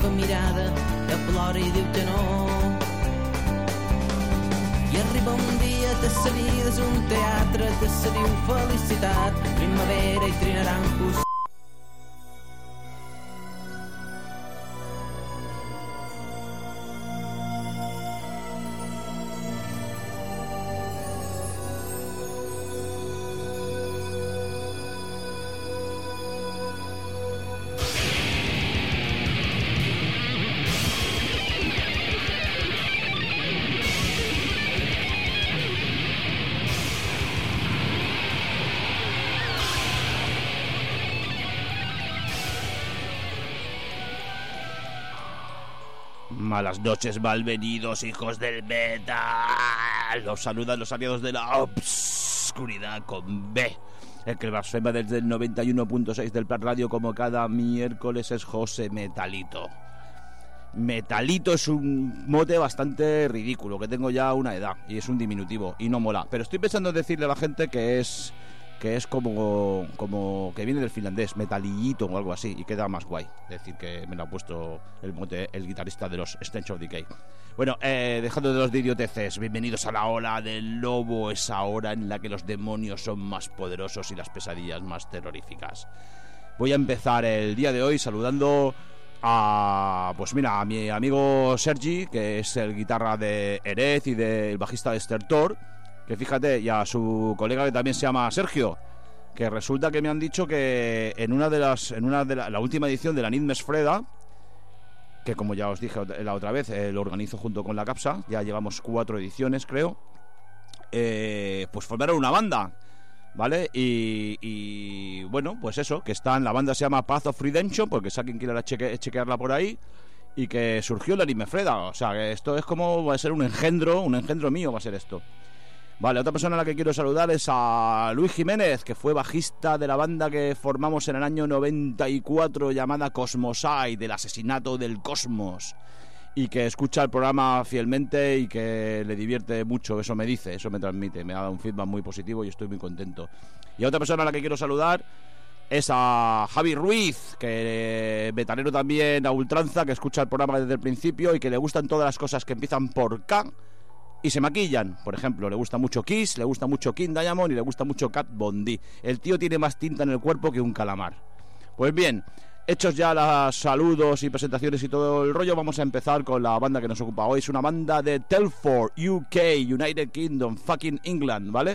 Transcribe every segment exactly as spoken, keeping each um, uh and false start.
fa mirada que plora i diu que no. I arriba un dia de sa vida és un teatre que se diu felicitat, primavera i trinaranjos. Malas noches, malvenidos, hijos del metal. Los saludan los aliados de la obscuridad con B. El que blasfema desde el noventa y uno punto seis del Plan Radio como cada miércoles es José Metalito. Metalito es un mote bastante ridículo, que tengo ya una edad y es un diminutivo y no mola. Pero estoy pensando en decirle a la gente que es... que es como, como que viene del finlandés, metalillito o algo así, y queda más guay. Es decir, que me lo ha puesto el mote, el guitarrista de los Stench of Decay. Bueno, eh, dejando de los idioteces, bienvenidos a la ola del lobo, esa hora en la que los demonios son más poderosos y las pesadillas más terroríficas. Voy a empezar el día de hoy saludando a, pues mira, a mi amigo Sergi, que es el guitarra de Erez y del bajista de Stertor, que fíjate, y a su colega que también se llama Sergio, que resulta que me han dicho que en una de las en una de la, la última edición de la Nidmes Freda, que como ya os dije la otra vez, eh, lo organizo junto con la Capsa, ya llevamos cuatro ediciones creo, eh, pues formaron una banda, ¿vale? Y, y bueno, pues eso, que están, la banda se llama Path of Redemption, porque si alguien quiere cheque, chequearla por ahí, y que surgió la Nidmes Freda, o sea, que esto es como, va a ser un engendro, un engendro mío va a ser esto. Vale, otra persona a la que quiero saludar es a Luis Jiménez, que fue bajista de la banda que formamos en el año noventa y cuatro llamada Cosmoside, del asesinato del cosmos, y que escucha el programa fielmente y que le divierte mucho, eso me dice, eso me transmite, me ha dado un feedback muy positivo y estoy muy contento. Y a otra persona a la que quiero saludar es a Javi Ruiz, que metalero también a ultranza, que escucha el programa desde el principio y que le gustan todas las cosas que empiezan por K y se maquillan. Por ejemplo, le gusta mucho Kiss, le gusta mucho King Diamond y le gusta mucho Kat Von D. El tío tiene más tinta en el cuerpo que un calamar. Pues bien, hechos ya los saludos y presentaciones y todo el rollo, vamos a empezar con la banda que nos ocupa hoy. Es una banda de Telford, U K, United Kingdom, fucking England, ¿vale?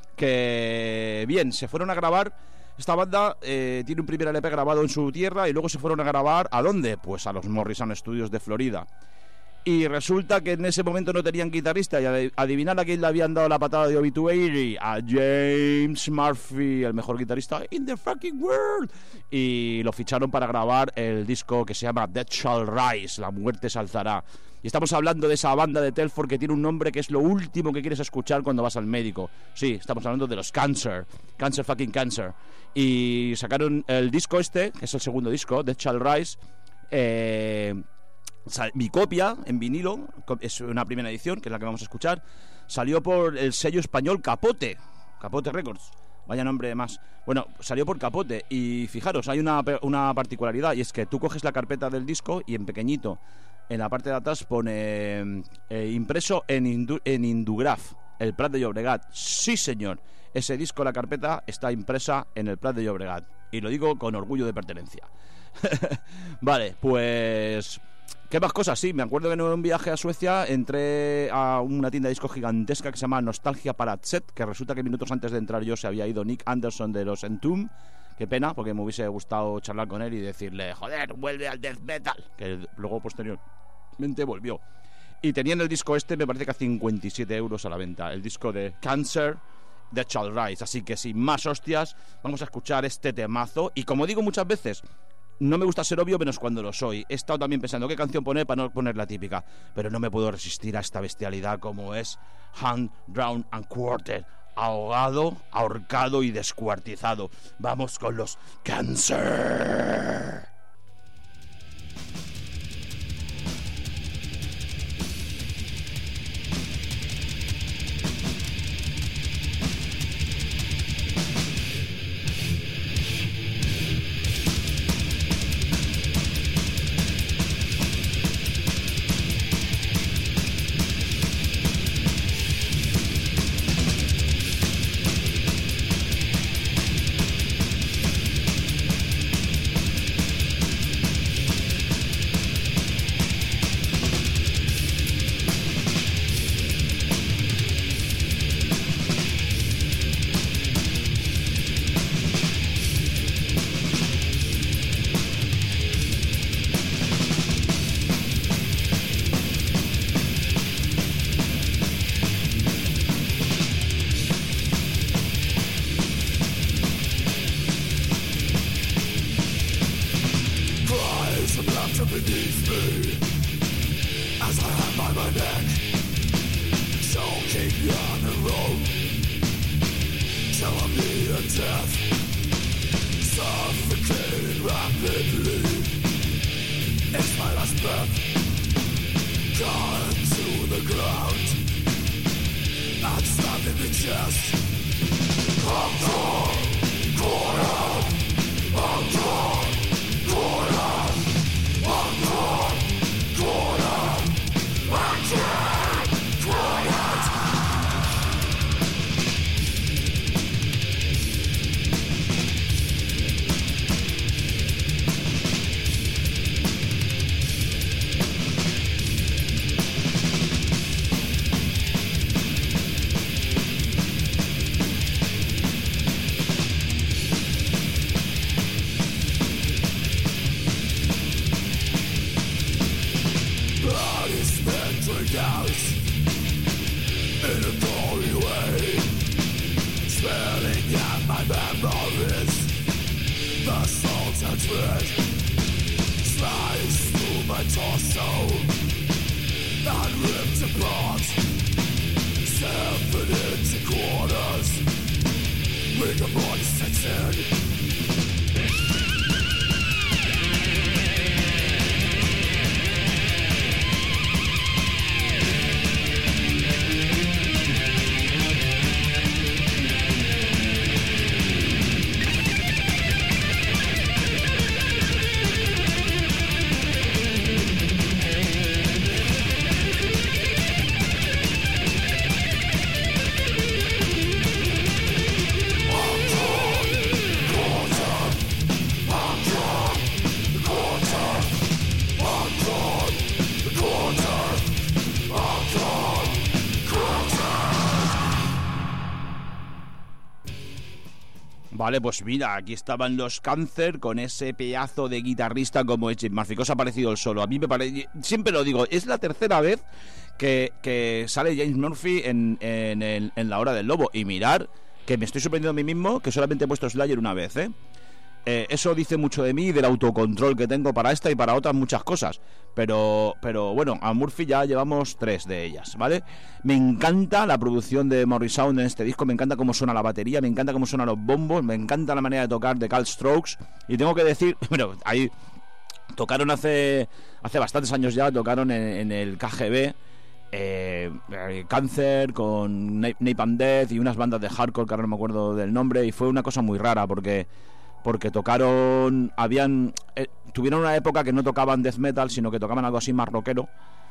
Que, bien, se fueron a grabar. Esta banda eh, tiene un primer L P grabado en su tierra y luego se fueron a grabar, ¿a dónde? Pues a los Morrison Studios de Florida. Y resulta que en ese momento no tenían guitarrista, y adivinar a quién le habían dado la patada de Obituary, a James Murphy, el mejor guitarrista in the fucking world, y lo ficharon para grabar el disco que se llama Death Shall Rise, La Muerte se alzará. Y estamos hablando de esa banda de Telford que tiene un nombre que es lo último que quieres escuchar cuando vas al médico. Sí, estamos hablando de los Cancer, Cancer fucking Cancer. Y sacaron el disco este, que es el segundo disco, Death Shall Rise. eh... Mi copia en vinilo, es una primera edición, que es la que vamos a escuchar, salió por el sello español Capote, Capote Records, vaya nombre más. Bueno, salió por Capote y fijaros, hay una, una particularidad, y es que tú coges la carpeta del disco y en pequeñito, en la parte de atrás pone eh, impreso en, Indu, en Indugraf, el Prat de Llobregat. Sí señor, ese disco, la carpeta, está impresa en el Prat de Llobregat, y lo digo con orgullo de pertenencia. Vale, pues... ¿qué más cosas? Sí, me acuerdo que en un viaje a Suecia entré a una tienda de discos gigantesca que se llama Nostalgia Paratset, que resulta que minutos antes de entrar yo se había ido Nick Anderson de los Entomb. Qué pena, porque me hubiese gustado charlar con él y decirle, joder, vuelve al death metal, que luego posteriormente volvió. Y tenían el disco este, me parece que a cincuenta y siete euros a la venta, el disco de Cancer, Death Shall Rise. Así que sin más hostias, vamos a escuchar este temazo. Y como digo muchas veces, no me gusta ser obvio menos cuando lo soy. He estado también pensando qué canción poner para no poner la típica, pero no me puedo resistir a esta bestialidad como es Hand, Drowned and Quartered, ahogado, ahorcado y descuartizado. Vamos con los Cancer. Vale, pues mira, aquí estaban los Cáncer con ese pedazo de guitarrista como es Jim Murphy. ¿Qué os ha parecido el solo? A mí me parece, siempre lo digo, es la tercera vez que, que sale James Murphy en, en, en, en La Hora del Lobo. Y mirar que me estoy sorprendiendo a mí mismo que solamente he puesto Slayer una vez, ¿eh? Eh, eso dice mucho de mí y del autocontrol que tengo para esta y para otras muchas cosas. Pero, pero bueno, a Murphy ya llevamos tres de ellas, ¿vale? Me encanta la producción de Morrisound en este disco, me encanta cómo suena la batería, me encanta cómo suenan los bombos, me encanta la manera de tocar de Carl Strokes. Y tengo que decir, bueno, ahí tocaron hace, hace bastantes años ya, tocaron en, en el K G B. Eh, Cáncer con Napalm Death y unas bandas de hardcore que ahora no me acuerdo del nombre, y fue una cosa muy rara porque porque tocaron, habían eh, tuvieron una época que no tocaban death metal, sino que tocaban algo así más rockero,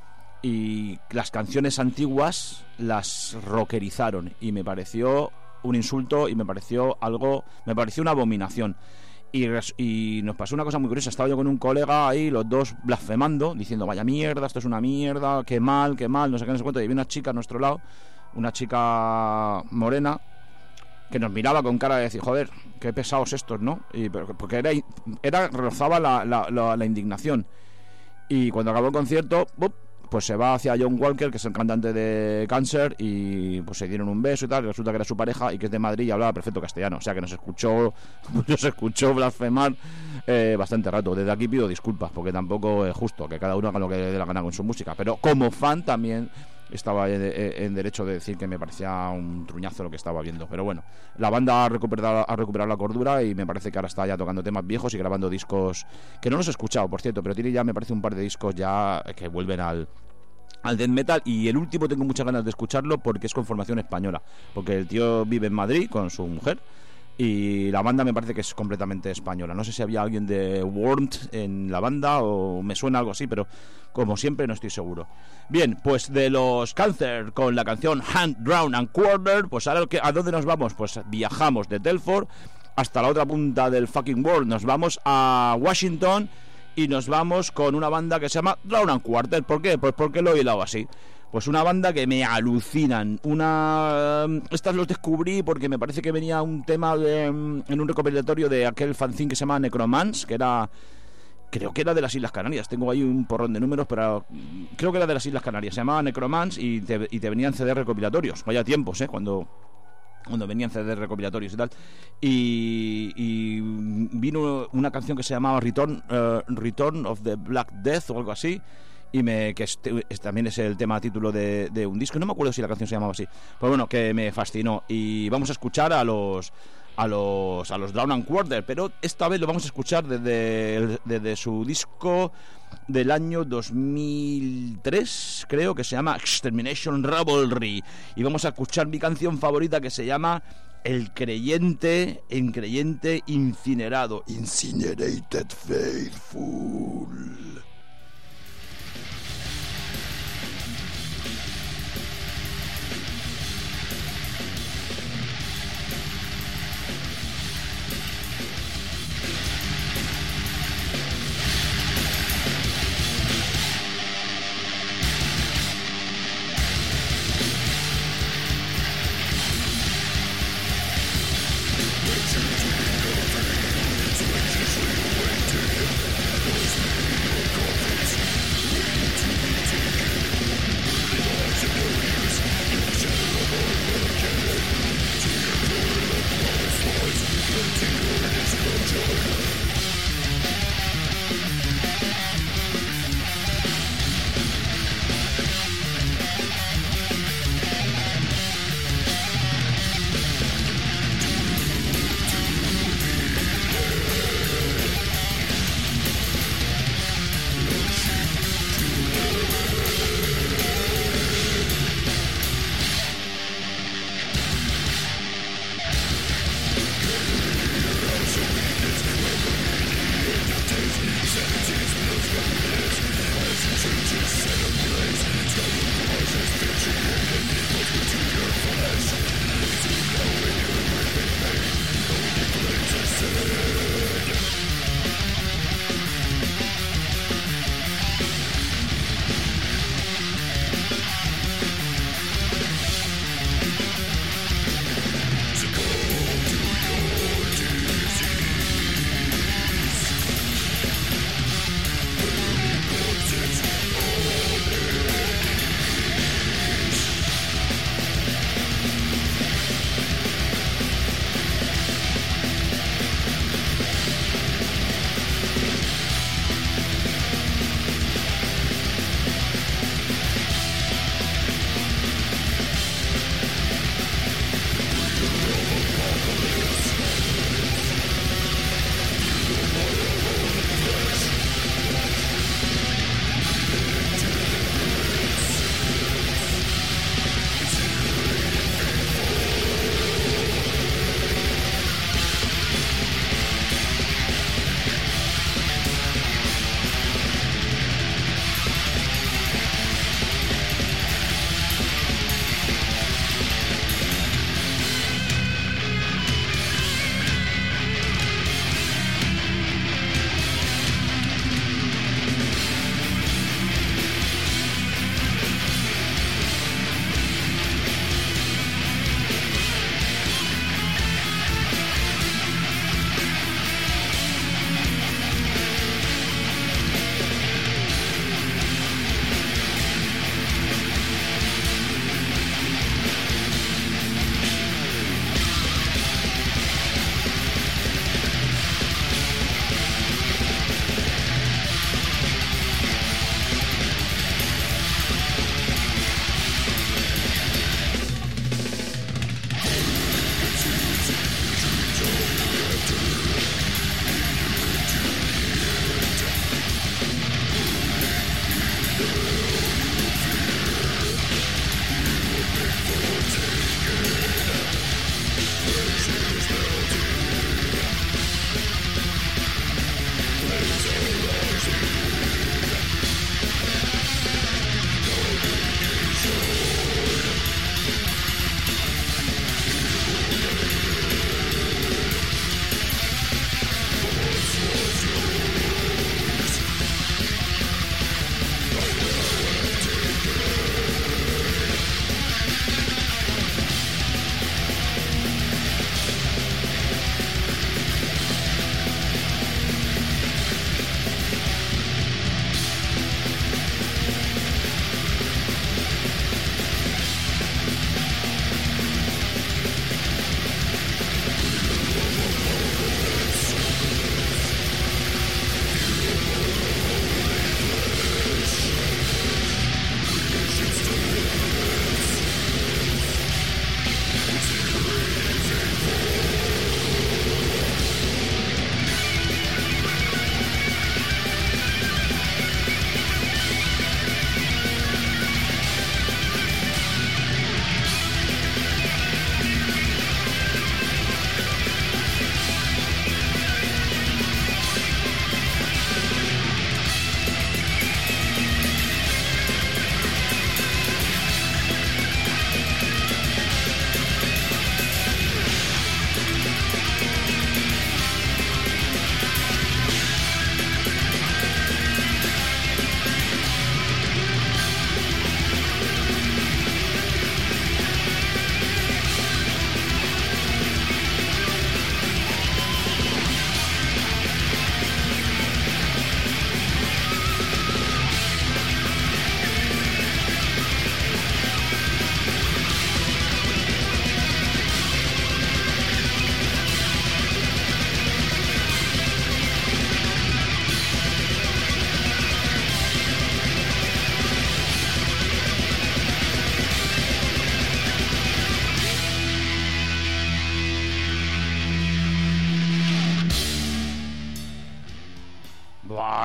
y las canciones antiguas las rockerizaron y me pareció un insulto y me pareció algo, me pareció una abominación. Y, res, y nos pasó una cosa muy curiosa. Estaba yo con un colega ahí, los dos blasfemando, diciendo vaya mierda, esto es una mierda, qué mal, qué mal, no sé qué, no sé cuánto. Y había una chica a nuestro lado, una chica morena, que nos miraba con cara de decir, joder, qué pesados estos, ¿no? Y, porque era, era rozaba la, la, la, la indignación. Y cuando acabó el concierto, ¡bup!, pues se va hacia John Walker, que es el cantante de Cáncer, y pues se dieron un beso y tal. Y resulta que era su pareja y que es de Madrid y hablaba perfecto castellano, o sea que nos escuchó nos escuchó blasfemar eh, bastante rato. Desde aquí pido disculpas porque tampoco es justo que cada uno haga lo que le dé la gana con su música, pero como fan también estaba en, en derecho de decir que me parecía un truñazo lo que estaba viendo. Pero bueno, la banda ha recuperado, ha recuperado la cordura y me parece que ahora está ya tocando temas viejos y grabando discos que no los he escuchado, por cierto, pero tiene ya, me parece, un par de discos ya que vuelven al al death metal. Y el último tengo muchas ganas de escucharlo porque es con formación española, porque el tío vive en Madrid con su mujer y la banda me parece que es completamente española. No sé si había alguien de Warmth en la banda o me suena algo así, pero como siempre no estoy seguro. Bien, pues de los Cáncer con la canción Hand, Drown and Quarter, pues ahora ¿a dónde nos vamos? Pues viajamos de Telford hasta la otra punta del fucking world. Nos vamos a Washington y nos vamos con una banda que se llama Drown and Quarter. ¿Por qué? Pues porque lo he hilado así. Pues una banda que me alucinan. Una Estas los descubrí porque me parece que venía un tema de, en un recopilatorio de aquel fanzine que se llama Necromance, que era, creo que era de las Islas Canarias. Tengo ahí un porrón de números, pero creo que era de las Islas Canarias. Se llamaba Necromance y te, y te venían C D recopilatorios. Vaya tiempos, ¿eh? Cuando cuando venían C Ds recopilatorios y tal, y, y vino una canción que se llamaba Return, uh, Return of the Black Death o algo así, y me que este, este también es el tema título de, de un disco, no me acuerdo si la canción se llamaba así, pero bueno, que me fascinó. Y vamos a escuchar a los a los a los Drown and Quarter, pero esta vez lo vamos a escuchar desde, desde su disco del año dos mil tres, creo, que se llama Extermination Revelry, y vamos a escuchar mi canción favorita, que se llama El creyente, en creyente incinerado, Incinerated Faithful. Waiting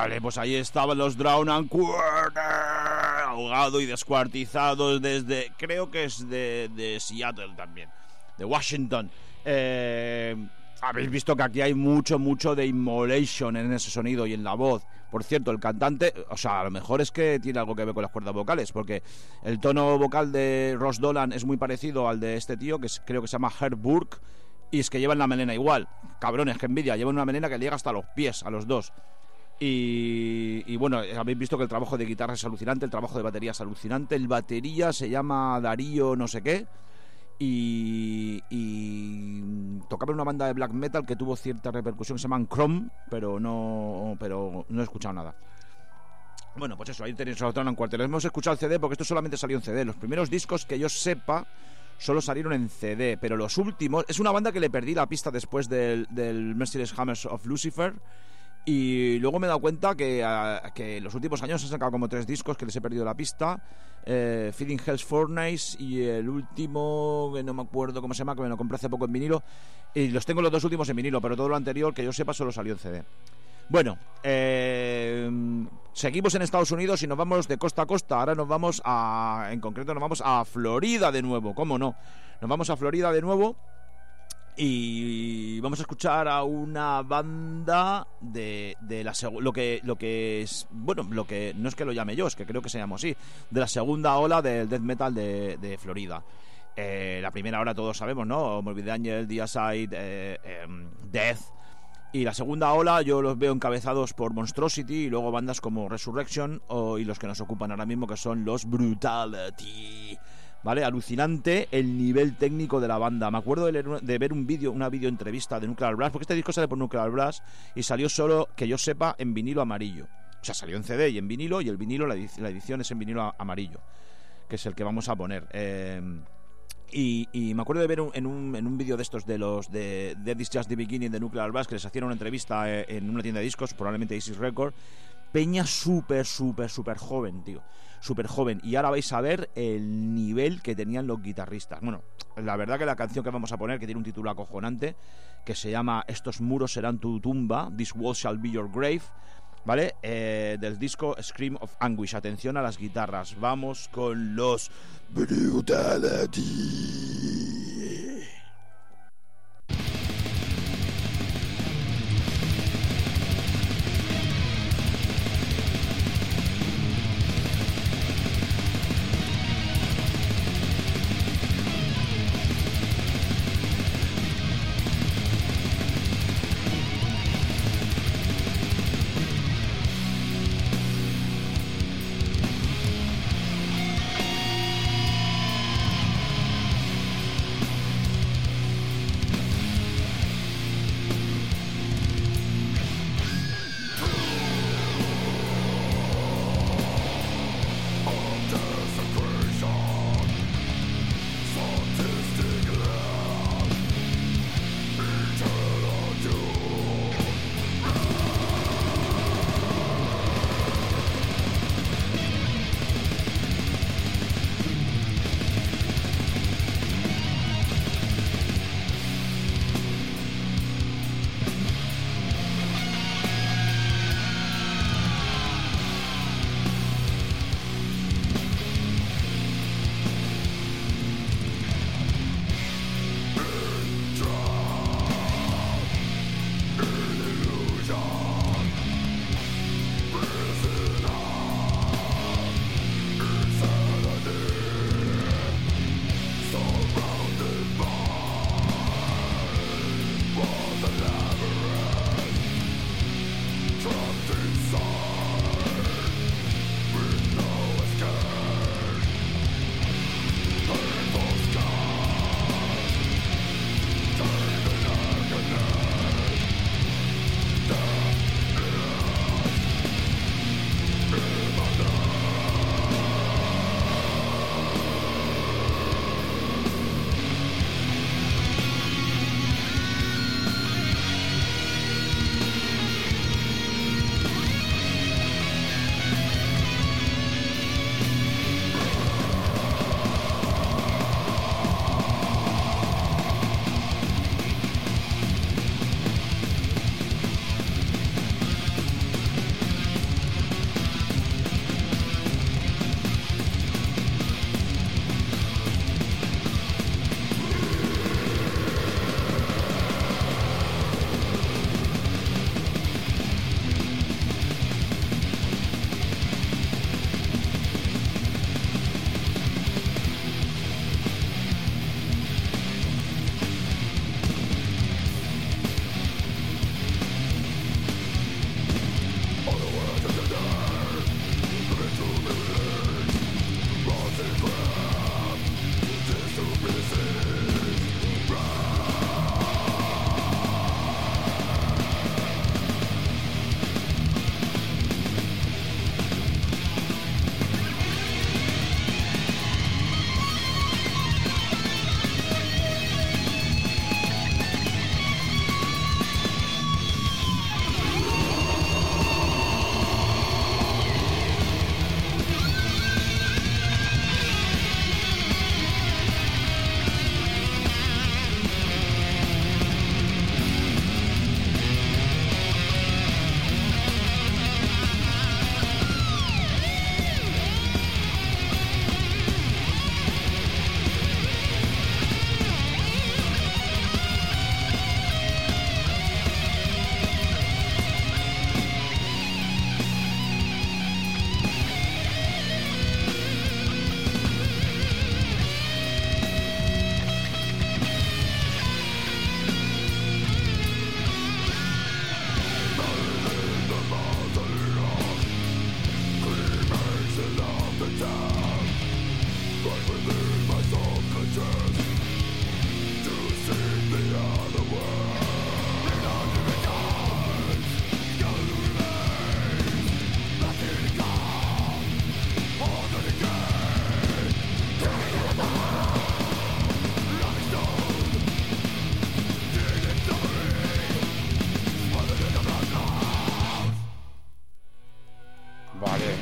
Vale, pues ahí estaban los Drown and Quarter, ahogados y descuartizados desde, creo que es de, de Seattle también, de Washington. Eh, habéis visto que aquí hay mucho, mucho de immolation en ese sonido y en la voz. Por cierto, el cantante, o sea, a lo mejor es que tiene algo que ver con las cuerdas vocales, porque el tono vocal de Ross Dolan es muy parecido al de este tío, que es, creo que se llama Herb Burke, y es que llevan la melena igual. Cabrones, que envidia, llevan una melena que llega hasta los pies, a los dos. Y, y bueno, habéis visto que el trabajo de guitarra es alucinante, el trabajo de batería es alucinante. El batería se llama Darío no sé qué, y, y tocaba en una banda de black metal que tuvo cierta repercusión, se llaman Chrome, pero no pero no he escuchado nada. Bueno, pues eso, ahí tenéis a Drown and Quarter. Hemos escuchado el C D porque esto solamente salió en C D. Los primeros discos que yo sepa solo salieron en C D, pero los últimos... Es una banda que le perdí la pista después del, del Merciless Hammers of Lucifer, y luego me he dado cuenta que, uh, que en los últimos años han sacado como tres discos que les he perdido la pista, eh, Feeding Hell's Furnace y el último, que no me acuerdo cómo se llama, que me lo compré hace poco en vinilo, y los tengo los dos últimos en vinilo, pero todo lo anterior que yo sepa solo salió en C D. Bueno, eh, seguimos en Estados Unidos y nos vamos de costa a costa. Ahora nos vamos a, en concreto nos vamos a Florida de nuevo, ¿cómo no? Nos vamos a Florida de nuevo y vamos a escuchar a una banda de, de la seg- lo que lo que es, bueno, lo que no es que lo llame yo, es que creo que se llama así, de la segunda ola del death metal de, de Florida. Eh, la primera ola todos sabemos, ¿no? Morbid Angel, Deicide, eh, eh, Death. Y la segunda ola yo los veo encabezados por Monstrosity y luego bandas como Resurrection o, y los que nos ocupan ahora mismo, que son los Brutality. ¿Vale? Alucinante el nivel técnico de la banda. Me acuerdo de, leer, de ver un vídeo, una vídeo entrevista de Nuclear Blast, porque este disco sale por Nuclear Blast y salió solo, que yo sepa, en vinilo amarillo. O sea, salió en C D y en vinilo, y el vinilo, la edición, la edición es en vinilo amarillo, que es el que vamos a poner. Eh, y, y me acuerdo de ver un, en un, en un vídeo de estos de los de Dead Is Just the Beginning de Nuclear Blast, que les hacían una entrevista en una tienda de discos, probablemente Isis Record. Peña súper, súper, súper joven, tío. Súper joven. Y ahora vais a ver el nivel que tenían los guitarristas. Bueno, la verdad que la canción que vamos a poner, que tiene un título acojonante, que se llama Estos muros serán tu tumba, This wall shall be your grave, ¿vale? Eh, del disco Scream of Anguish. Atención a las guitarras. Vamos con los Brutality.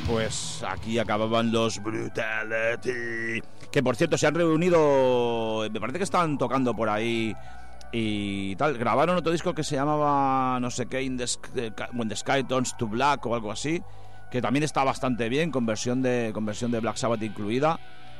pues aquí acababan los Brutality, que por cierto se han reunido, me parece que están tocando por ahí y tal. Grabaron otro disco que se llamaba no sé qué, In the Sky, When the Sky Turns to Black o algo así, que también está bastante bien, con versión de, con versión de Black Sabbath incluida.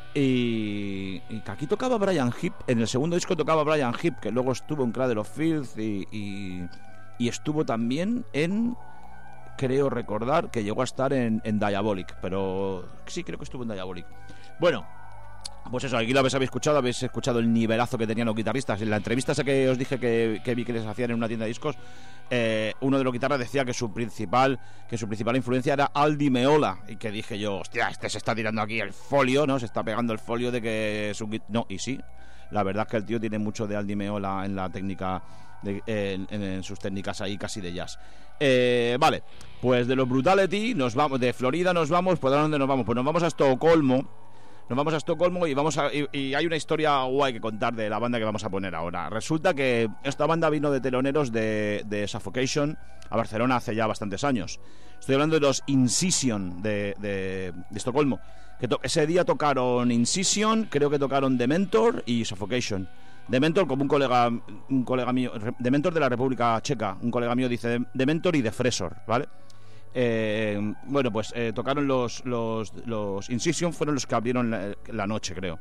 Y, y que aquí tocaba Brian Heap, en el segundo disco tocaba Brian Heap, que luego estuvo en Cradle of Filth y, y, y estuvo también en, creo recordar que llegó a estar en, en Diabolic, pero sí, creo que estuvo en Diabolic. Bueno, pues eso, aquí lo habéis escuchado, habéis escuchado el nivelazo que tenían los guitarristas. En la entrevista esa que os dije que, que vi que les hacían en una tienda de discos, eh, uno de los guitarras decía que su principal que su principal influencia era Al Di Meola, y que dije yo, hostia, este se está tirando aquí el folio, ¿no? Se está pegando el folio de que su... No, y sí, la verdad es que el tío tiene mucho de Al Di Meola en la técnica, de, en, en, en sus técnicas ahí casi de jazz. Eh, vale, pues de los Brutality nos vamos, de Florida nos vamos, ¿por dónde nos vamos? Pues nos vamos a Estocolmo. Nos vamos a Estocolmo y vamos a y, y hay una historia guay que contar de la banda que vamos a poner ahora. Resulta que esta banda vino de teloneros de, de Suffocation a Barcelona hace ya bastantes años. Estoy hablando de los Incision de, de, de Estocolmo. Que to- ese día tocaron Incision, creo que tocaron Dementor y Suffocation. Dementor, como un colega un colega mío, Dementor de la República Checa, un colega mío dice Dementor y Defresor, ¿vale? Eh, bueno, pues eh, tocaron los, los, los Incision, fueron los que abrieron la, la noche, creo.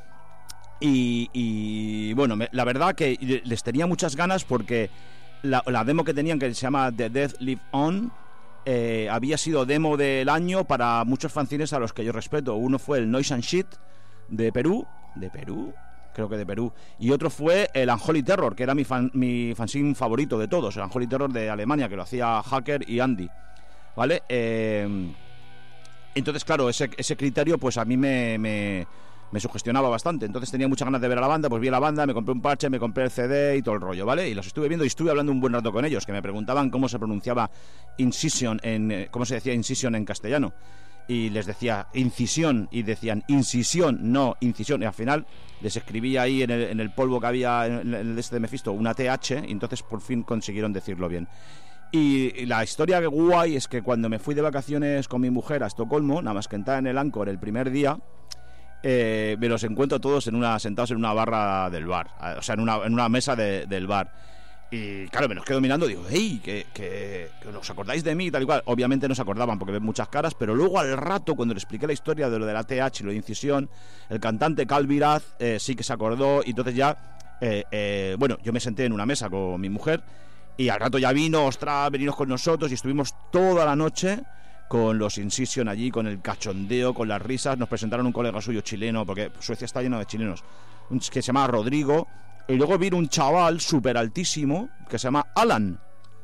Y, y bueno, me, la verdad que les tenía muchas ganas porque la, la demo que tenían, que se llama The Death Live On, eh, había sido demo del año para muchos fanzines a los que yo respeto. Uno fue el Noise and Shit de Perú, de Perú, creo que de Perú, y otro fue el Unholy Terror, que era mi, fan, mi fanzine favorito de todos, el Unholy Terror de Alemania, que lo hacía Hacker y Andy. ¿Vale? Eh, entonces, claro, ese, ese criterio pues a mí me, me, me sugestionaba bastante. Entonces tenía muchas ganas de ver a la banda, pues vi a la banda, me compré un parche, me compré el C D y todo el rollo, ¿vale? Y los estuve viendo y estuve hablando un buen rato con ellos, que me preguntaban cómo se pronunciaba Incision en... cómo se decía Incision en castellano. Y les decía incisión y decían incisión, no incisión. Y al final les escribí ahí en el, en el polvo que había en el este de Mephisto una T H y entonces por fin consiguieron decirlo bien. Y la historia que guay es que cuando me fui de vacaciones con mi mujer a Estocolmo, nada más que entrar en el Anchor el primer día, eh, me los encuentro todos en una, sentados en una barra del bar, o sea, en una, en una mesa de, del bar. Y claro, me los quedo mirando y digo, hey, que, que, que os acordáis de mí, tal y cual. Obviamente no se acordaban porque ven muchas caras, pero luego al rato, cuando le expliqué la historia de lo de la T H y lo de incisión, el cantante Calviraz eh, sí que se acordó. Y entonces ya, eh, eh, bueno, yo me senté en una mesa con mi mujer y al rato ya vino, ostras, veniros con nosotros, y estuvimos toda la noche con los Incision allí, con el cachondeo, con las risas. Nos presentaron un colega suyo chileno, porque Suecia está lleno de chilenos, que se llama Rodrigo. Y luego vino un chaval súper altísimo que se llama Alan.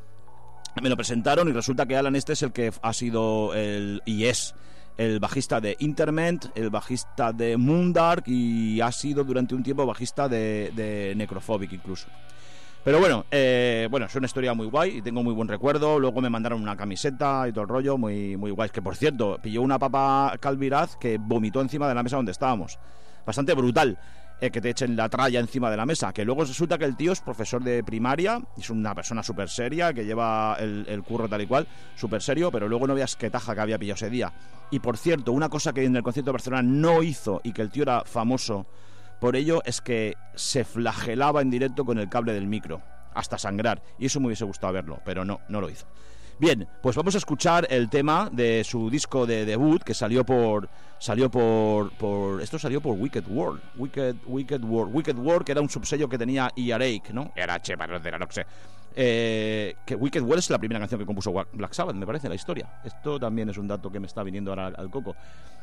Me lo presentaron y resulta que Alan este es el que ha sido el, y es el bajista de Interment, el bajista de Moondark, y ha sido durante un tiempo bajista de, de Necrophobic incluso. Pero bueno, eh, bueno, es una historia muy guay y tengo muy buen recuerdo. Luego me mandaron una camiseta y todo el rollo, muy, muy guay. Que por cierto, pilló una papa Calviraz que vomitó encima de la mesa donde estábamos. Bastante brutal, eh, que te echen la tralla encima de la mesa. Que luego resulta que el tío es profesor de primaria, es una persona súper seria, que lleva el, el curro tal y cual, súper serio, pero luego no veas qué taja que había pillado ese día. Y por cierto, una cosa que en el concierto de Barcelona no hizo y que el tío era famoso por ello es que se flagelaba en directo con el cable del micro hasta sangrar, y eso me hubiese gustado verlo, pero no, no lo hizo. Bien, pues vamos a escuchar el tema de su disco de debut que salió por salió por por esto salió por Wicked World, Wicked Wicked World, Wicked World, que era un subsello que tenía Earache, ¿no? Era H para los de la no sé. Eh, que Wicked World es la primera canción que compuso Black Sabbath, me parece, en la historia. Esto también es un dato que me está viniendo ahora al, al coco.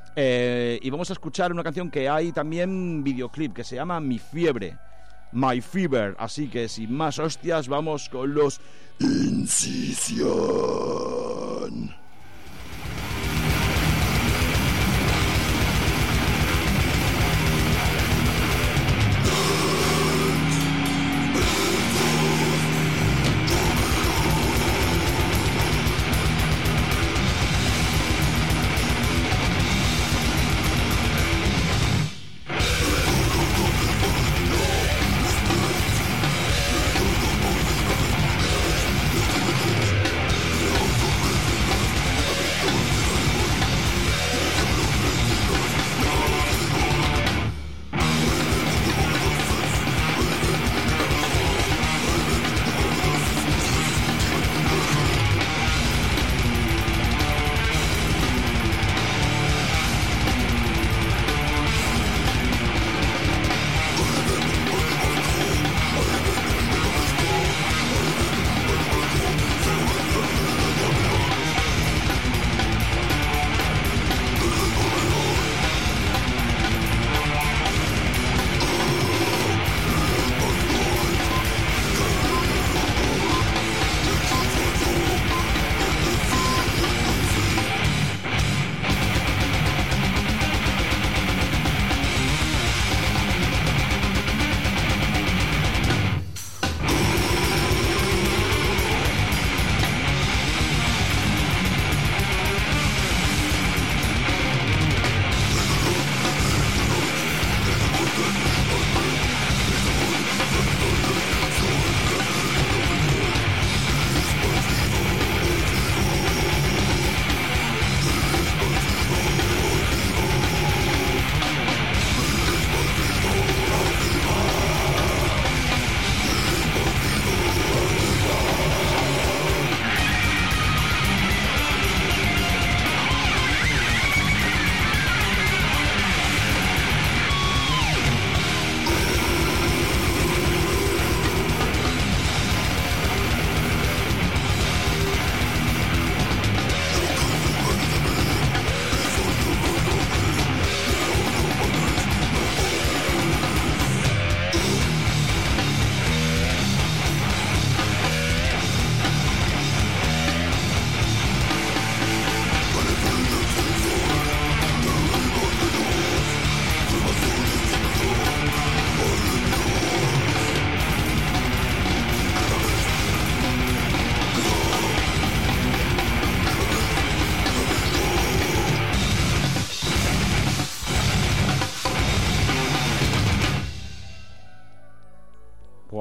Eh, y vamos a escuchar una canción que hay también videoclip que se llama Mi Fiebre, My Fever. Así que sin más hostias, vamos con los Incision.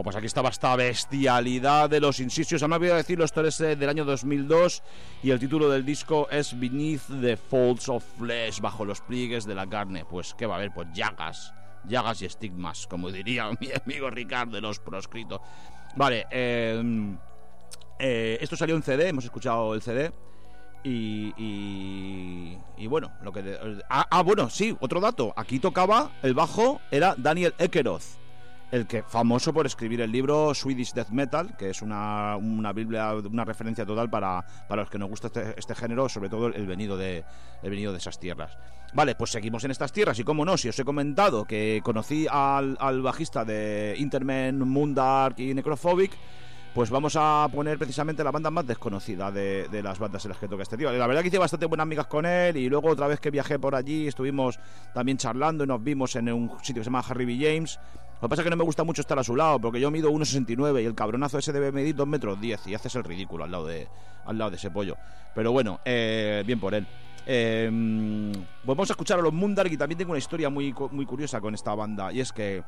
pues aquí estaba esta bestialidad de los Insistions. Además voy a decirlo, esto es del año dos mil dos y el título del disco es Beneath the Folds of Flesh, bajo los pliegues de la carne. Pues ¿qué va a haber? Pues llagas, llagas y estigmas, como diría mi amigo Ricardo de los proscritos. Vale, eh, eh, esto salió en C D, hemos escuchado el C D. Y, y, y bueno, lo que de, ah, ah, bueno, sí, otro dato. Aquí tocaba el bajo, era Daniel Ekeroth, el que famoso por escribir el libro Swedish Death Metal, que es una, una biblia, una referencia total para, para los que nos gusta este, este género, sobre todo el venido de el venido de esas tierras. Vale, pues seguimos en estas tierras y cómo no, si os he comentado que conocí al, al bajista de Intermen, Moondark y Necrophobic, pues vamos a poner precisamente la banda más desconocida de, de las bandas en las que toca este tío. La verdad que hice bastante buenas amigas con él y luego otra vez que viajé por allí estuvimos también charlando y nos vimos en un sitio que se llama Harry B. James. Lo que pasa es que no me gusta mucho estar a su lado porque yo mido uno sesenta y nueve y el cabronazo ese debe medir dos metros diez y haces el ridículo al lado de, al lado de ese pollo. Pero bueno, eh, bien por él. Eh, pues vamos a escuchar a los Moondark y también tengo una historia muy, muy curiosa con esta banda y es que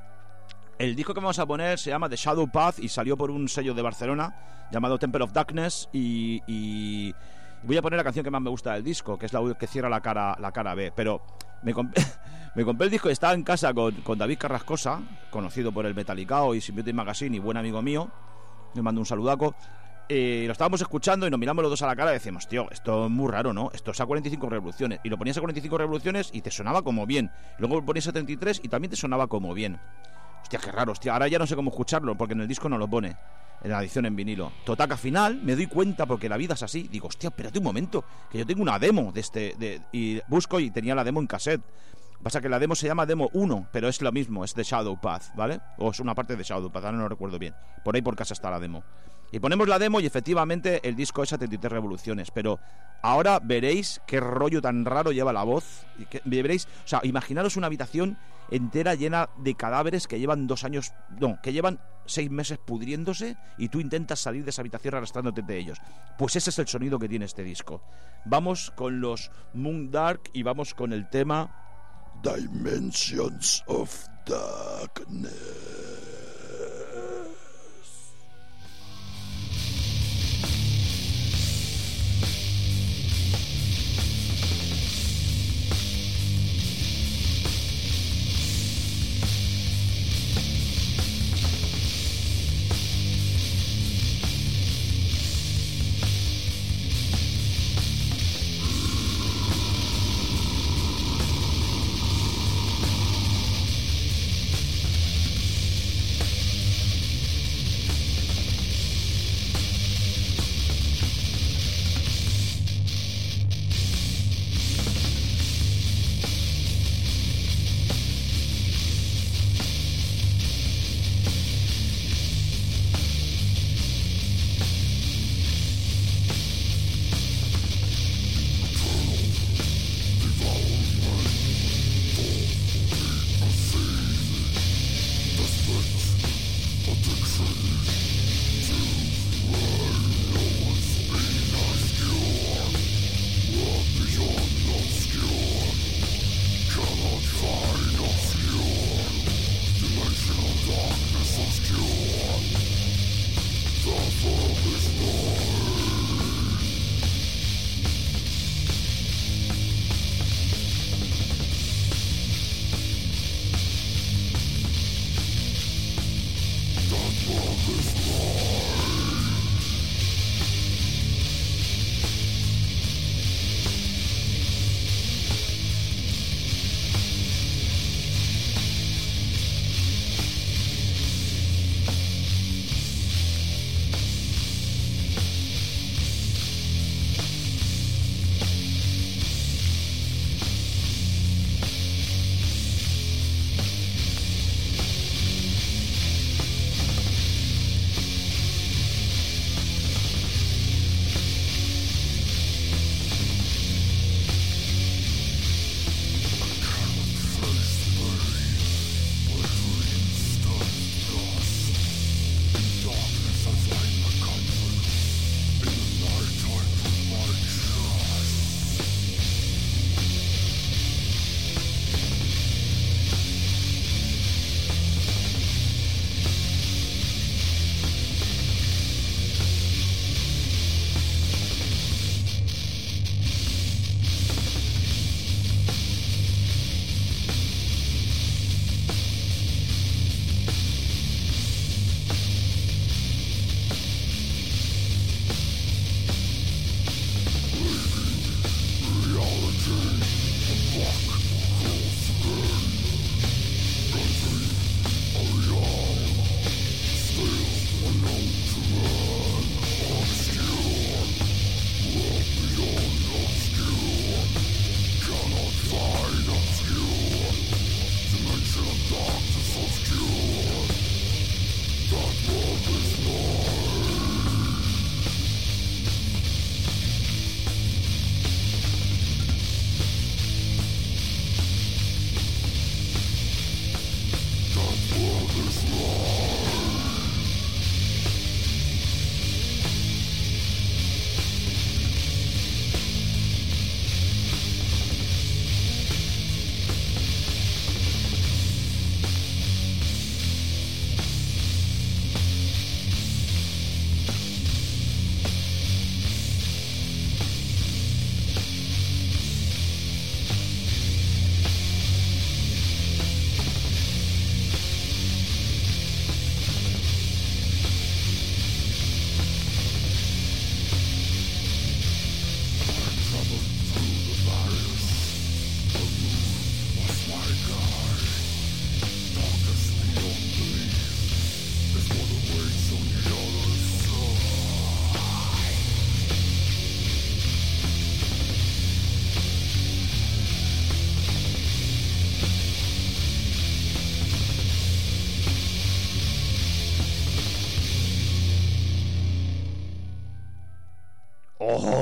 el disco que vamos a poner se llama The Shadow Path y salió por un sello de Barcelona llamado Temple of Darkness y, y voy a poner la canción que más me gusta del disco, que es la que cierra la cara, la cara B. Pero me compré, me compré el disco y estaba en casa con, con David Carrascosa, conocido por el Metallicao y Symbiotic Magazine y buen amigo mío. Me mando un saludaco. Eh, lo estábamos escuchando y nos miramos los dos a la cara y decimos, tío, esto es muy raro, ¿no? Esto es a cuarenta y cinco revoluciones. Y lo ponías a cuarenta y cinco revoluciones y te sonaba como bien. Luego lo ponías a treinta y tres y también te sonaba como bien. Hostia, qué raro, hostia, ahora ya no sé cómo escucharlo porque en el disco no lo pone, en la edición en vinilo. Total, que al final me doy cuenta porque la vida es así. Digo, hostia, espérate un momento, que yo tengo una demo de este... De, y busco y tenía la demo en cassette. Pasa que la demo se llama Demo uno, pero es lo mismo, es de Shadow Path, ¿vale? O es una parte de Shadow Path, ahora no lo recuerdo bien. Por ahí por casa está la demo. Y ponemos la demo y efectivamente el disco es a treinta y tres revoluciones. Pero ahora veréis qué rollo tan raro lleva la voz. Y que, veréis, o sea, imaginaros una habitación entera llena de cadáveres que llevan dos años, no, que llevan seis meses pudriéndose y tú intentas salir de esa habitación arrastrándote de ellos. Pues ese es el sonido que tiene este disco. Vamos con los Moondark y vamos con el tema Dimensions of Darkness.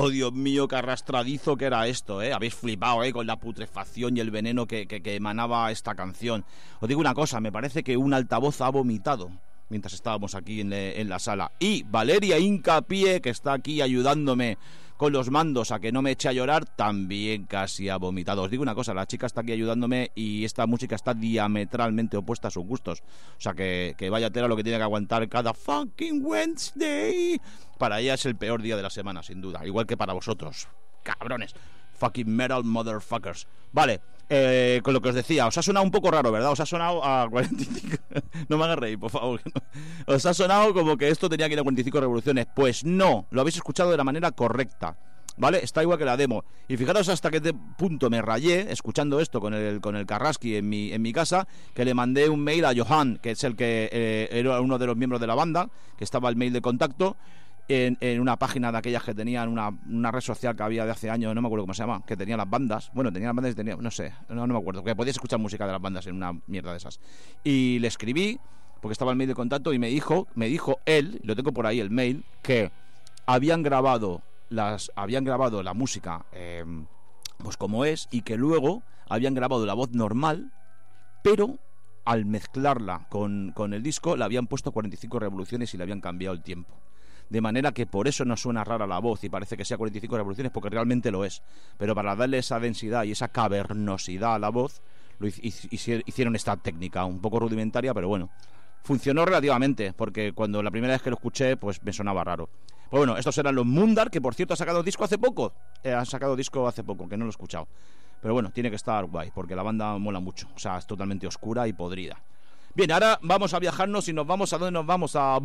Oh, Dios mío, qué arrastradizo que era esto, ¿eh? Habéis flipado, ¿eh? Con la putrefacción y el veneno que, que, que emanaba esta canción. Os digo una cosa, me parece que un altavoz ha vomitado mientras estábamos aquí en, le, en la sala. Y Valeria Hincapié, que está aquí ayudándome con los mandos a que no me eche a llorar, también casi ha vomitado. Os digo una cosa, la chica está aquí ayudándome y esta música está diametralmente opuesta a sus gustos. O sea que, que vaya tela lo que tiene que aguantar cada fucking Wednesday. Para ella es el peor día de la semana, sin duda. Igual que para vosotros, cabrones. Fucking metal motherfuckers. Vale, eh, con lo que os decía, os ha sonado un poco raro, ¿verdad? Os ha sonado a cuarenta y cinco... No me hagas reír, por favor. Os ha sonado como que esto tenía que ir a cuarenta y cinco revoluciones. Pues no, lo habéis escuchado de la manera correcta, ¿vale? Está igual que la demo. Y fijaros hasta qué punto me rayé escuchando esto con el, con el Carrasqui en mi, en mi casa, que le mandé un mail a Johan, que es el que eh, era uno de los miembros de la banda, que estaba el mail de contacto, En, en una página de aquellas que tenían una, una red social que había de hace años, no me acuerdo cómo se llama, que tenía las bandas, bueno, tenía las bandas y tenía, no sé, no, no me acuerdo, que podías escuchar música de las bandas en una mierda de esas. Y le escribí, porque estaba el mail de contacto, y me dijo, me dijo él, lo tengo por ahí el mail, que habían grabado las, habían grabado la música, eh, pues como es, y que luego habían grabado la voz normal, pero al mezclarla con, con el disco, le habían puesto cuarenta y cinco revoluciones y le habían cambiado el tiempo. De manera que por eso no suena rara la voz y parece que sea cuarenta y cinco revoluciones, porque realmente lo es. Pero para darle esa densidad y esa cavernosidad a la voz, lo hicieron esta técnica, un poco rudimentaria, pero bueno. Funcionó relativamente, porque cuando la primera vez que lo escuché, pues me sonaba raro. Pues bueno, estos eran los Mundar, que por cierto ha sacado disco hace poco. Eh, han sacado disco hace poco, que no lo he escuchado. Pero bueno, tiene que estar guay, porque la banda mola mucho. O sea, es totalmente oscura y podrida. Bien, ahora vamos a viajarnos y nos vamos a... ¿Dónde nos vamos? A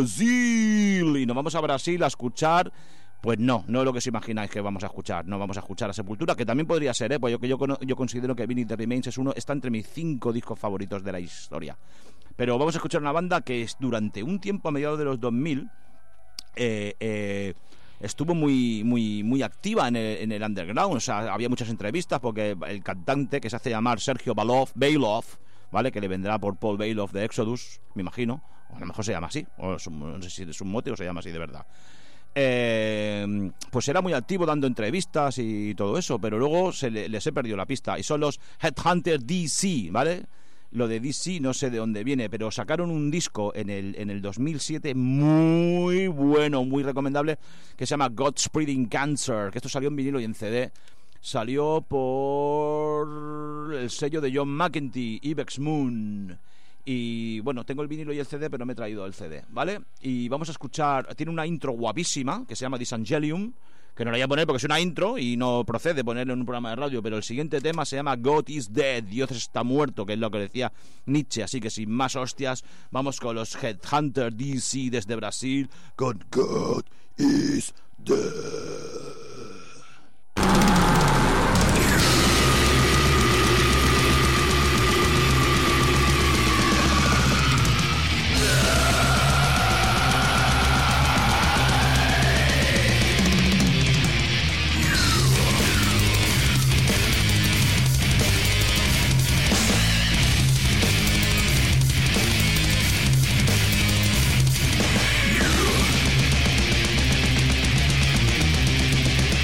Brasil. Y nos vamos a Brasil a escuchar... Pues no, no es lo que os imagináis que vamos a escuchar. No vamos a escuchar a Sepultura, que también podría ser, ¿eh? Pues yo, que yo, yo considero que Beneath the Remains es uno, está entre mis cinco discos favoritos de la historia. Pero vamos a escuchar una banda que es, durante un tiempo, a mediados de los dos mil... Eh, eh, estuvo muy muy muy activa en el, en el underground. O sea, había muchas entrevistas porque el cantante, que se hace llamar Sergio Bailoff, Bailoff, ¿vale? Que le vendrá por Paul Bailoff de Exodus, me imagino. O a lo mejor se llama así, o es un, no sé si es un mote o se llama así de verdad. Eh, pues era muy activo dando entrevistas y todo eso, pero luego se le, les he perdido la pista. Y son los Headhunter D C, ¿vale? Lo de D C no sé de dónde viene, pero sacaron un disco en el, en el dos mil siete muy bueno, muy recomendable, que se llama Godspreading Cancer, que esto salió en vinilo y en C D. Salió por el sello de John McEntee, Ibex Moon. Y bueno, tengo el vinilo y el C D, pero no me he traído el C D, ¿vale? Y vamos a escuchar, tiene una intro guapísima que se llama Disangelium, que no la voy a poner porque es una intro y no procede ponerlo en un programa de radio, pero el siguiente tema se llama God is Dead, Dios está muerto, que es lo que decía Nietzsche. Así que sin más hostias, vamos con los Headhunter D C desde Brasil con God is Dead. You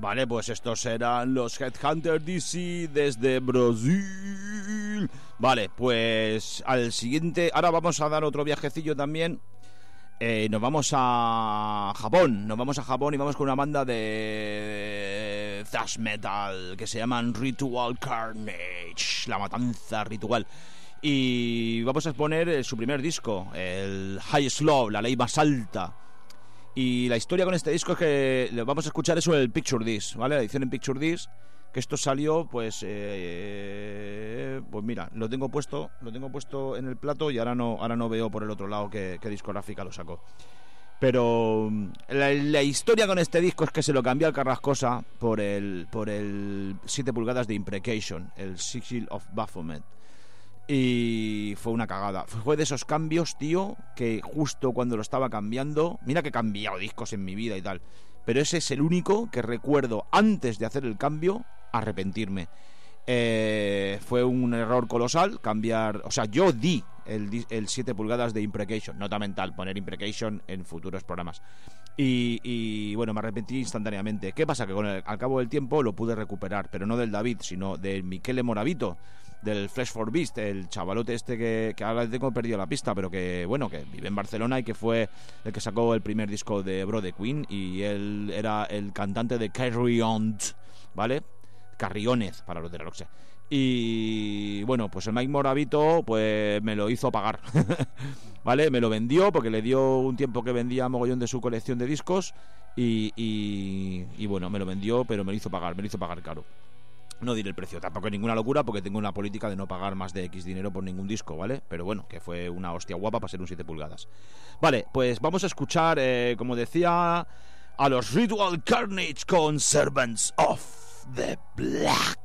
Vale, pues estos eran los Headhunter D C desde Brasil. Vale, pues al siguiente... Ahora vamos a dar otro viajecillo también. Eh, nos vamos a Japón. Nos vamos a Japón y vamos con una banda de thrash metal que se llaman Ritual Carnage. La matanza ritual. Y vamos a exponer su primer disco, el Highest Love, la ley más alta. Y la historia con este disco es que lo vamos a escuchar eso en el Picture Disc, ¿vale? La edición en Picture Disc, que esto salió, pues, eh, pues mira, lo tengo puesto, lo tengo puesto en el plato y ahora no, ahora no veo por el otro lado qué, qué discográfica lo sacó. Pero la, la historia con este disco es que se lo cambió al Carrascosa por el, por el siete pulgadas de Imprecation, el Sigil of Baphomet. Y fue una cagada. Fue de esos cambios, tío, que justo cuando lo estaba cambiando... Mira que he cambiado discos en mi vida y tal, pero ese es el único que recuerdo, antes de hacer el cambio, arrepentirme. Eh, fue un error colosal cambiar... O sea, yo di el, el siete pulgadas de Imprecation. Nota mental, poner Imprecation en futuros programas. Y, y bueno, me arrepentí instantáneamente. ¿Qué pasa? Que con el, al cabo del tiempo lo pude recuperar, pero no del David, sino del Michele Moravito, del Flesh for Beast, el chavalote este que, que ahora tengo perdido la pista, pero que bueno, que vive en Barcelona y que fue el que sacó el primer disco de Bro de Queen, y él era el cantante de Carry On, ¿vale? Carriones para los de Roxe. Y bueno, pues el Mike Moravito pues me lo hizo pagar. ¿Vale? Me lo vendió porque le dio un tiempo que vendía mogollón de su colección de discos y, y, y bueno, me lo vendió, pero me lo hizo pagar, me lo hizo pagar caro. No diré el precio, tampoco es ninguna locura porque tengo una política de no pagar más de X dinero por ningún disco, ¿vale? Pero bueno, que fue una hostia guapa para ser un siete pulgadas. Vale, pues vamos a escuchar, eh, como decía, a los Ritual Carnage con Servants of the Black.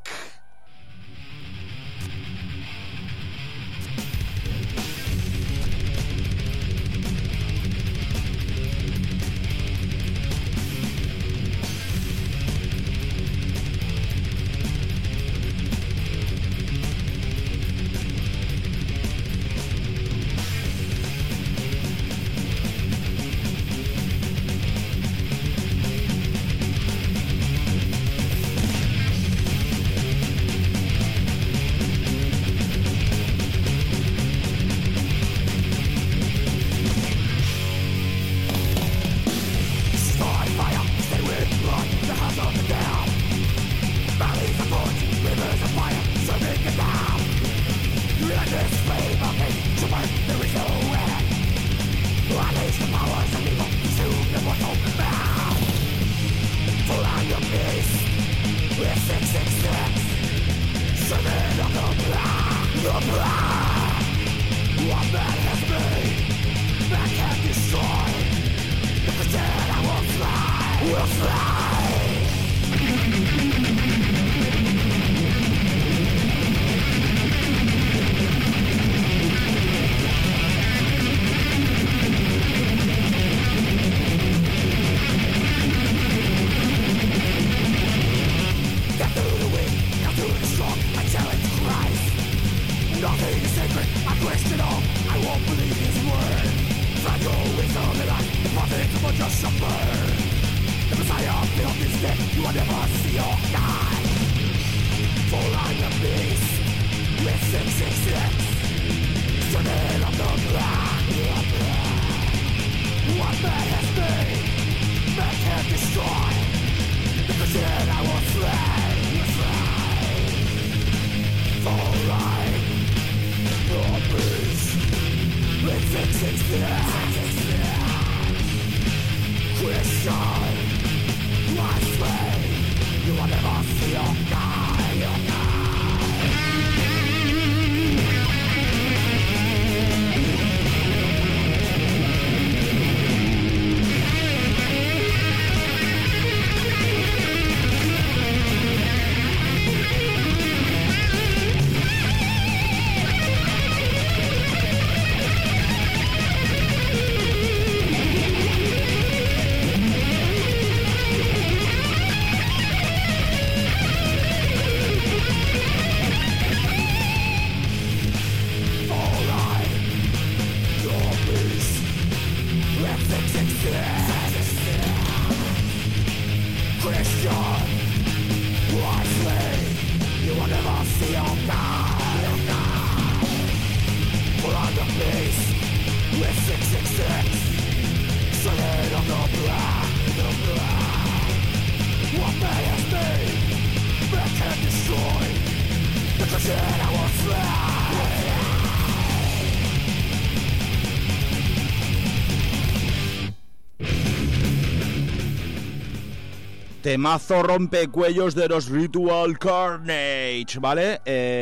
Temazo rompecuellos de los Ritual Carnage, ¿vale?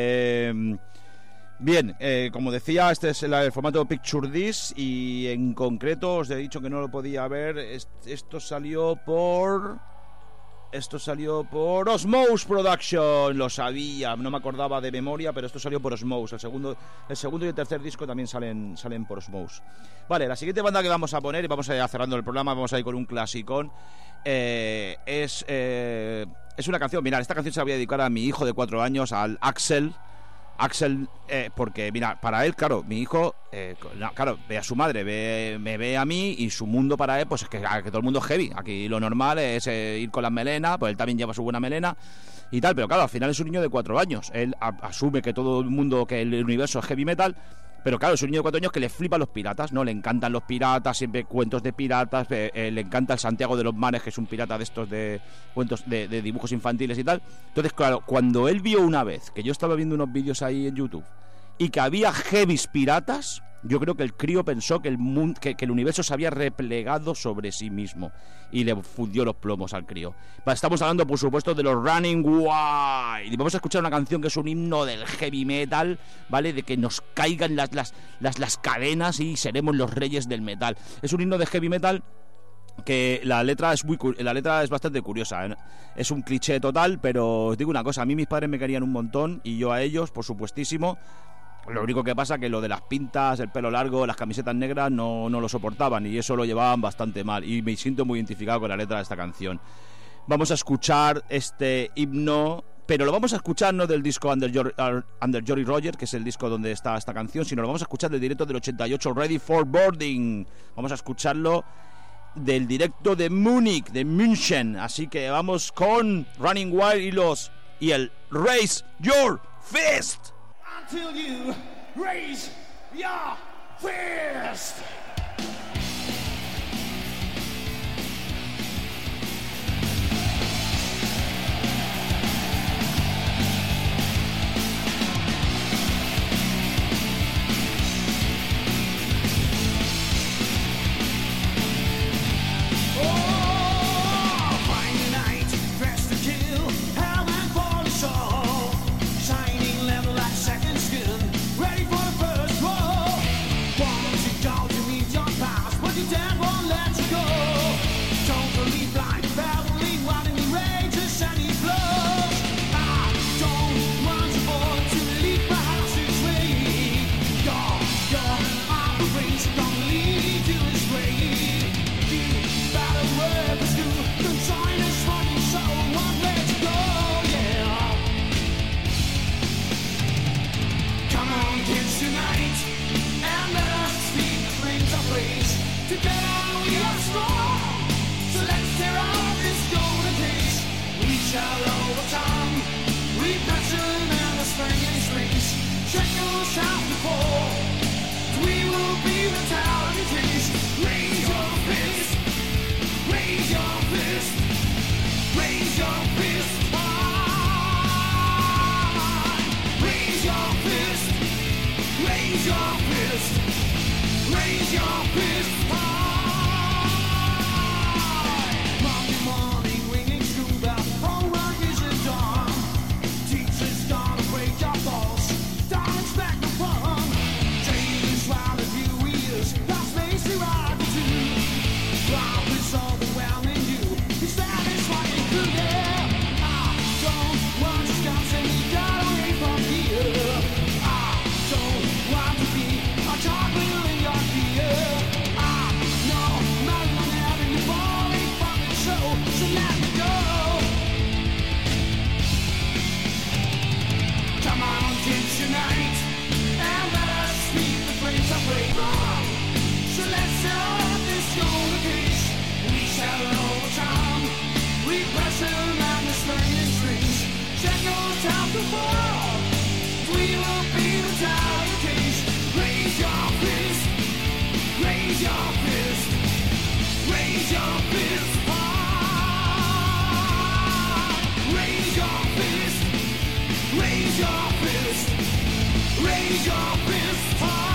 Eh, bien, eh, como decía, este es el, el formato Picture Disc y en concreto os he dicho que no lo podía ver. Esto salió por... Esto salió por Osmose Production, lo sabía, no me acordaba de memoria, pero esto salió por Osmose. El segundo, el segundo y el tercer disco también salen, salen por Osmose. Vale, la siguiente banda que vamos a poner, y vamos a ir cerrando el programa, vamos a ir con un clasicón. Eh, es, eh, es una canción, mirad, esta canción se la voy a dedicar a mi hijo de cuatro años, al Axel. Axel, eh, porque mira, para él, claro, mi hijo, eh, claro, ve a su madre, ve, me ve a mí y su mundo para él, pues es que, que todo el mundo es heavy. Aquí lo normal es eh, ir con las melenas, pues él también lleva su buena melena y tal, pero claro, al final es un niño de cuatro años. Él a, asume que todo el mundo, que el universo es heavy metal, pero claro, es un niño de cuatro años que le flipan los piratas, ¿no? Le encantan los piratas, siempre cuentos de piratas, eh, eh, le encanta el Santiago de los Mares, que es un pirata de estos de cuentos de, de dibujos infantiles y tal. Entonces, claro, cuando él vio una vez, que yo estaba viendo unos vídeos ahí en YouTube, y que había heavies piratas, yo creo que el crío pensó que el, mundo, que, que el universo se había replegado sobre sí mismo y le fundió los plomos al crío. Estamos hablando, por supuesto, de los Running Wild. Y vamos a escuchar una canción que es un himno del heavy metal, ¿vale? De que nos caigan las, las, las, las cadenas y seremos los reyes del metal. Es un himno de heavy metal que la letra es muy la letra es bastante curiosa, ¿eh? Es un cliché total, pero os digo una cosa, a mí mis padres me querían un montón y yo a ellos, por supuestísimo. Lo único que pasa que lo de las pintas, el pelo largo, las camisetas negras no, no lo soportaban y eso lo llevaban bastante mal y me siento muy identificado con la letra de esta canción. Vamos a escuchar este himno, pero lo vamos a escuchar no del disco Under, Your, Under Jolly Roger, que es el disco donde está esta canción, sino lo vamos a escuchar del directo del ochenta y ocho, Ready for Boarding. Vamos a escucharlo del directo de Múnich, de München. Así que vamos con Running Wild y los y el Raise Your Fist. Until you raise your fist. Raise your fist. raise your fist high.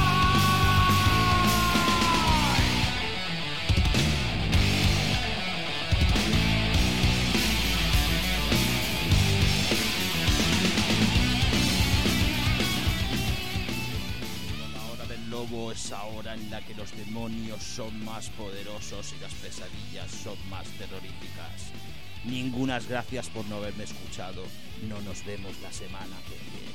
Esa hora en la que los demonios son más poderosos y las pesadillas son más terroríficas. Ningunas gracias por no haberme escuchado. No nos vemos la semana que viene.